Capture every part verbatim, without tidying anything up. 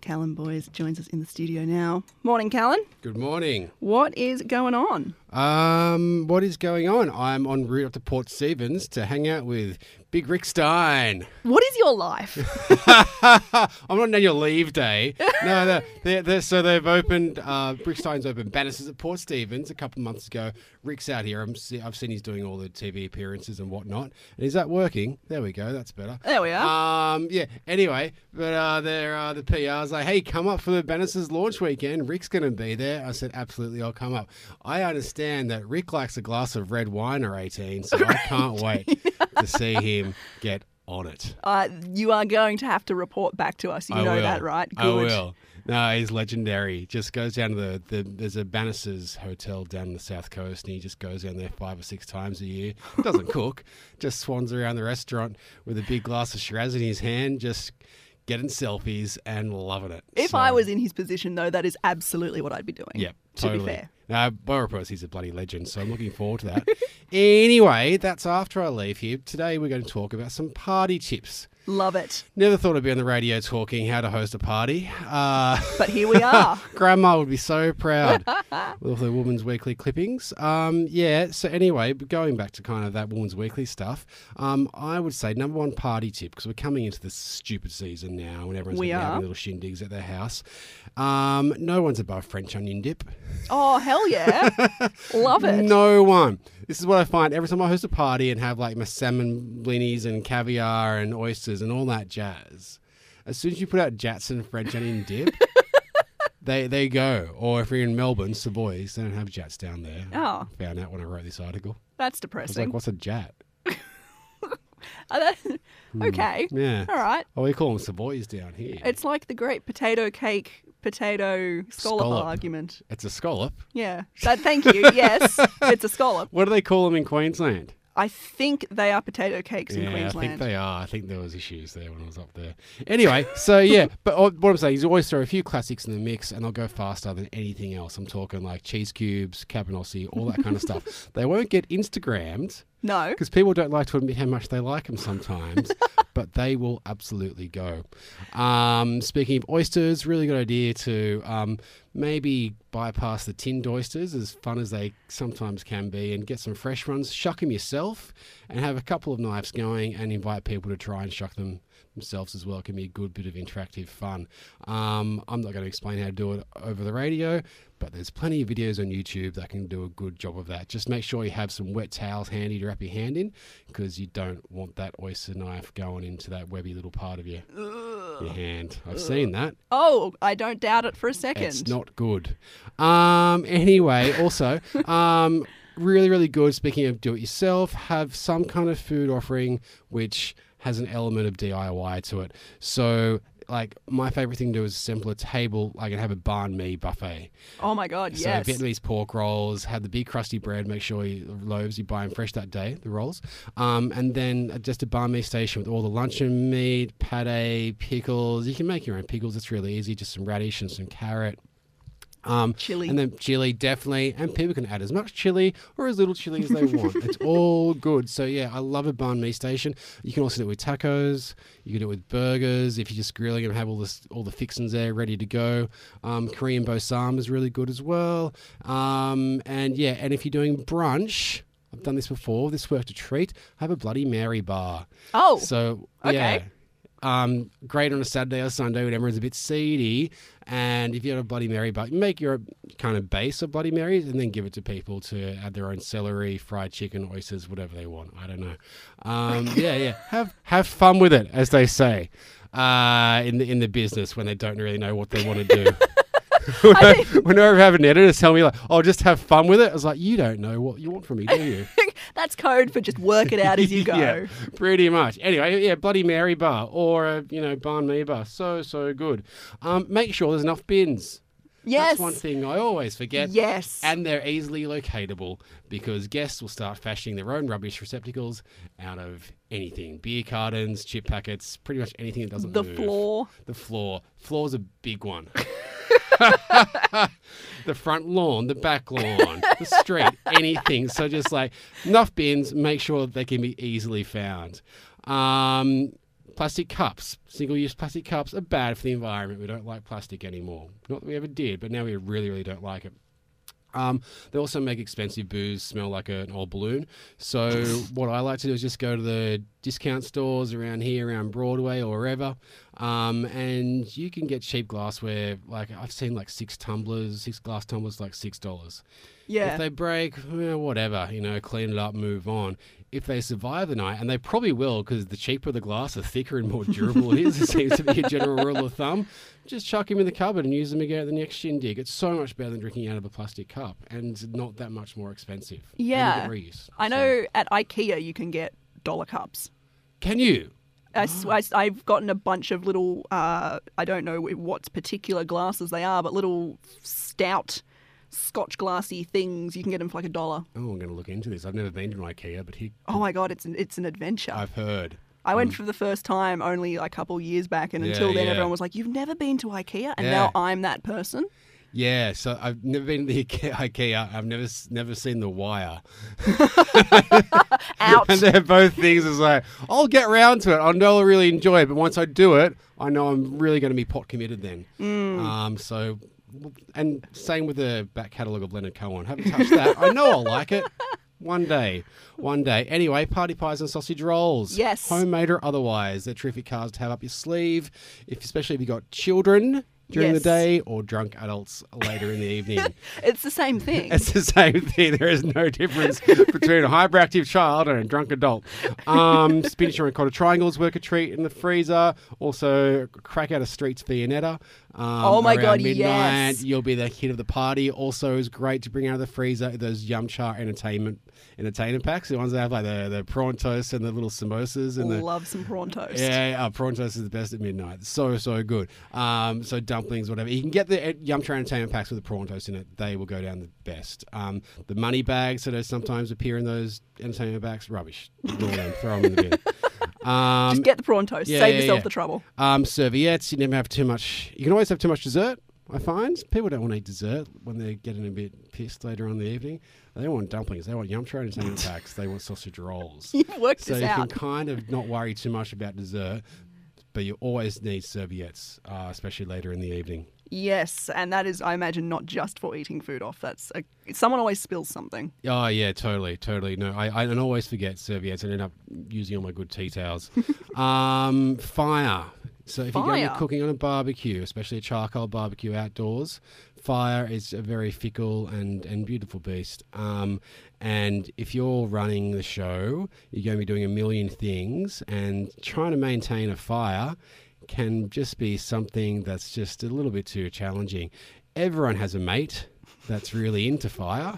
Callan Boys joins us in the studio now. Morning, Callan. Good morning. What is going on? Um, what is going on? I'm en route up to Port Stephens to hang out with Big Rick Stein. What is your life? I'm not on annual leave day. No, they're, they're, they're, so they've opened, uh, Rick Stein's opened Banisters at Port Stephens a couple of months ago. Rick's out here. I'm see, I've seen he's doing all the T V appearances and whatnot. And is that working? There we go. That's better. There we are. Um, yeah, anyway, but uh, they're, uh, the P R's like, hey, come up for the Banisters launch weekend. Rick's going to be there. I said, absolutely, I'll come up. I understand that Rick likes a glass of red wine or eighteen, so I can't wait to see him get on it. Uh, you are going to have to report back to us. You I know will. that, right? Good. I will. No, he's legendary. Just goes down to the, the there's a Banisters hotel down the south coast, and he just goes down there five or six times a year. Doesn't cook, just swans around the restaurant with a big glass of Shiraz in his hand, just getting selfies and loving it. If So, I was in his position, though, that is absolutely what I'd be doing. Yep, to totally. be fair. Uh, by reports, he's a bloody legend, so I'm looking forward to that. Anyway, that's after I leave here. Today we're going to talk about some party tips. Love it. Never thought I'd be on the radio talking how to host a party. Uh, But here we are. Grandma would be so proud with all the Woman's Weekly clippings. Um, yeah, so anyway, going back to kind of that Woman's Weekly stuff, um, I would say number one party tip, because we're coming into this stupid season now when everyone's We gonna be are. having little shindigs at their house. Um, no one's above French onion dip. Oh, hell yeah. Love it. No one. This is what I find every time I host a party and have like my salmon blinis and caviar and oysters and all that jazz. As soon as you put out Jatson French onion dip, they they go. Or if you're in Melbourne, Savoys, they don't have Jats down there. Oh, Found out when I wrote this article. that's I was depressing. like, what's a Jat? Oh, that- okay. Yeah. All right. Oh, we call them Savoys down here. It's like the great potato cake, potato scallop, Scallop. argument. It's a scallop. Yeah. That, thank you. Yes, it's a scallop. What do they call them in Queensland? I think they are potato cakes in Yeah, I Queensland. think they are. I think there was issues there when I was up there. Anyway, so yeah, but what I'm saying is always throw a few classics in the mix and they'll go faster than anything else. I'm talking like cheese cubes, cabanossi, all that kind of stuff. They won't get Instagrammed No. because people don't like to admit how much they like them sometimes, but they will absolutely go. Um, speaking of oysters, really good idea to um, maybe bypass the tinned oysters, as fun as they sometimes can be, and get some fresh ones. Shuck them yourself and have a couple of knives going and invite people to try and shuck them themselves as well. It can be a good bit of interactive fun. Um, I'm not going to explain how to do it over the radio, but there's plenty of videos on YouTube that can do a good job of that. Just make sure you have some wet towels handy to wrap your hand in, because you don't want that oyster knife going into that webby little part of your, your hand. I've seen that. Oh, I don't doubt it for a second. It's not good. Um, anyway, also, um, really, really good. Speaking of do it yourself, have some kind of food offering which has an element of D I Y to it. So, like, my favorite thing to do is assemble a table. I can have a banh mi buffet. Oh my God, So yes. Vietnamese pork rolls, have the big crusty bread, make sure you, loaves, you buy them fresh that day, the rolls. Um, and then just a banh mi station with all the luncheon meat, pate, pickles. You can make your own pickles. It's really easy. Just some radish and some carrot. Um, Chili. And then chili, definitely. And people can add as much chili or as little chili as they want. It's all good. So, yeah, I love a banh mi station. You can also do it with tacos. You can do it with burgers. If you're just grilling and have all this, all the fixings there ready to go. Um, Korean Bosam is really good as well. Um, and, yeah, and if you're doing brunch, I've done this before. This worked a treat. Have a Bloody Mary bar. Oh, So, okay. yeah. Um, great on a Saturday or Sunday when everyone's a bit seedy. And if you have a Bloody Mary bar, make your kind of base of Bloody Marys and then give it to people to add their own celery, fried chicken, oysters, whatever they want. I don't know. Um, yeah, yeah. Have have fun with it, as they say uh, in the in the business when they don't really know what they want to do. I think- Whenever I have an editor tell me like, "Oh, just have fun with it," I was like, "You don't know what you want from me, do you?" that's code for just work it out as you go. Yeah, pretty much. Anyway, yeah, Bloody Mary bar or a you know banh mi bar, so so good. Um, make sure there's enough bins. Yes. That's one thing I always forget. Yes. And they're easily locatable because guests will start fashioning their own rubbish receptacles out of anything. Beer cartons, chip packets, pretty much anything that doesn't the move. floor. The floor. Floor's a big one. The front lawn, the back lawn, the street, anything. So just like enough bins, make sure that they can be easily found. Um, Plastic cups, single-use plastic cups are bad for the environment. We don't like plastic anymore. Not that we ever did, but now we really, really don't like it. Um, they also make expensive booze smell like a, an old balloon. So what I like to do is just go to the discount stores around here, around Broadway or wherever, um, and you can get cheap glassware. Like I've seen like six tumblers, six glass tumblers, like six dollars. Yeah. If they break, well, whatever, you know, clean it up, move on. If they survive the night, and they probably will, because the cheaper the glass, the thicker and more durable it is. It seems to be a general rule of thumb. Just chuck them in the cupboard and use them again at the next shindig. It's so much better than drinking out of a plastic cup, and not that much more expensive. Yeah. And you get reuse. I know at IKEA you can get dollar cups. Can you? I, have gotten a bunch of little, uh, I don't know what particular glasses they are, but little stout Scotch glassy things. You can get them for like a dollar. Oh, I'm going to look into this. I've never been to an IKEA, but he. Oh my God, it's an, it's an adventure. I've heard. I went um, for the first time only a couple years back, and Yeah, until then yeah. everyone was like, "You've never been to IKEA," and Yeah. now I'm that person. Yeah, so I've never been to the IKEA. IKEA. I've never s- never seen The Wire. Out. And they're both things as like, I'll get round to it. I know I'll really enjoy it, but once I do it, I know I'm really going to be pot committed then. Mm. Um, so, and same with the back catalogue of Leonard Cohen. Haven't touched that. I know I'll like it. One day. One day. Anyway, party pies and sausage rolls. Yes. Homemade or otherwise. They're terrific cards to have up your sleeve, if especially if you've got children during Yes. the day or drunk adults later in the evening. It's the same thing. It's the same thing. There is no difference between a hyperactive child and a drunk adult. Um, spinach or ricotta triangles work a treat in the freezer. Also, crack out a Streets Viennetta. Um, Oh my around God, midnight. yes. You'll be the hit of the party. Also, is great to bring out of the freezer those Yum Cha entertainment entertainment packs. The ones that have like the, the prawn toast and the little samosas and the Love some prawn toast. yeah, uh, prawn toast is the best at midnight. So, so good. Um, so dumplings, whatever. You can get the uh, Yum Cha entertainment packs with the prawn toast in it. They will go down the best. Um, the money bags that are sometimes appear in those entertainment packs, rubbish. Ignore them. Throw them in the bin. Um, Just get the prawn toast. yeah, Save yeah, yourself yeah. the trouble. um, serviettes, you never have too much. You can always have too much dessert, I find. People don't want to eat dessert when they're getting a bit pissed later on in the evening. They don't want dumplings. They want Yum Cha entertainment packs. They want sausage rolls. You've worked So this you out. can kind of not worry too much about dessert, but you always need serviettes, uh, especially later in the evening. Yes, and that is, I imagine, not just for eating food off. That's a, someone always spills something. Oh, yeah, totally, totally. No, I, I and always forget serviettes and end up using all my good tea towels. um, fire. So if you're going to Fire. be cooking on a barbecue, especially a charcoal barbecue outdoors, fire is a very fickle and, and beautiful beast. Um, and if you're running the show, you're going to be doing a million things, and trying to maintain a fire can just be something that's just a little bit too challenging. Everyone has a mate that's really into fire.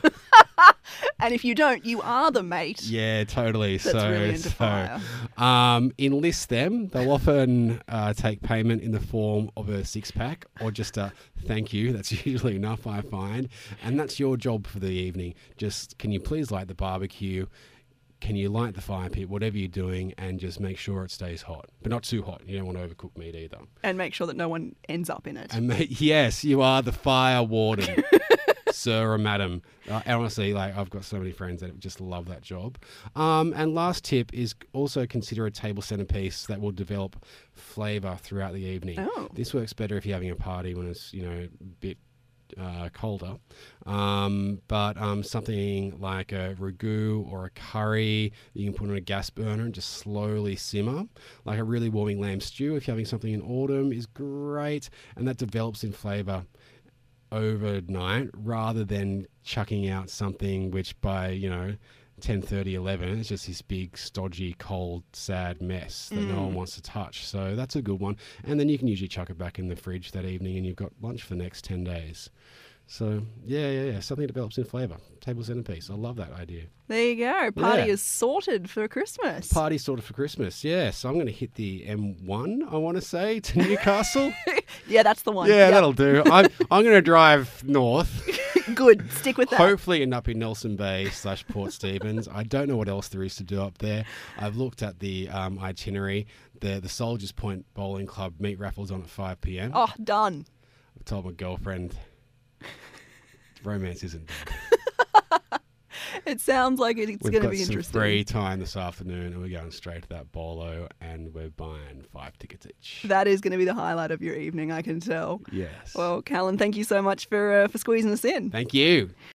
And if you don't, you are the mate. Yeah, totally. That's so, really into so, fire. Um, enlist them. They'll often uh, take payment in the form of a six pack or just a thank you. That's usually enough, I find. And that's your job for the evening. Just, can you please light the barbecue? Can you light the fire pit, whatever you're doing, and just make sure it stays hot, but not too hot. You don't want to overcook meat either. And make sure that no one ends up in it. And mate, yes, you are the fire warden. Sir or madam. Uh, honestly, like I've got so many friends that just love that job. Um, and last tip is also consider a table centerpiece that will develop flavour throughout the evening. Oh. This works better if you're having a party when it's, you know, a bit uh, colder. Um, but um, something like a ragu or a curry that you can put on a gas burner and just slowly simmer. Like a really warming lamb stew, if you're having something in autumn, is great. And that develops in flavour overnight rather than chucking out something which by, you know, ten thirty, eleven, it's just this big, stodgy, cold, sad mess that no one wants to touch. So that's a good one. And then you can usually chuck it back in the fridge that evening and you've got lunch for the next ten days. So, yeah, yeah, yeah. Something develops in flavour. Table centerpiece. I love that idea. There you go. Party Yeah. is sorted for Christmas. Party sorted for Christmas. Yeah. So I'm going to hit the M one, I want to say, to Newcastle. Yeah, that's the one. Yeah, Yep. that'll do. I'm, I'm going to drive north. Good. Stick with that. Hopefully end up in Nelson Bay slash Port Stephens. I don't know what else there is to do up there. I've looked at the um, itinerary. The the Soldiers Point Bowling Club meet raffles on at five p.m. Oh, done. I've told my girlfriend romance isn't dead. It sounds like it, it's We've going to got be some interesting. free time this afternoon, and we're going straight to that bolo, and we're buying five tickets each. That is going to be the highlight of your evening, I can tell. Yes. Well, Callan, thank you so much for uh, for squeezing us in. Thank you.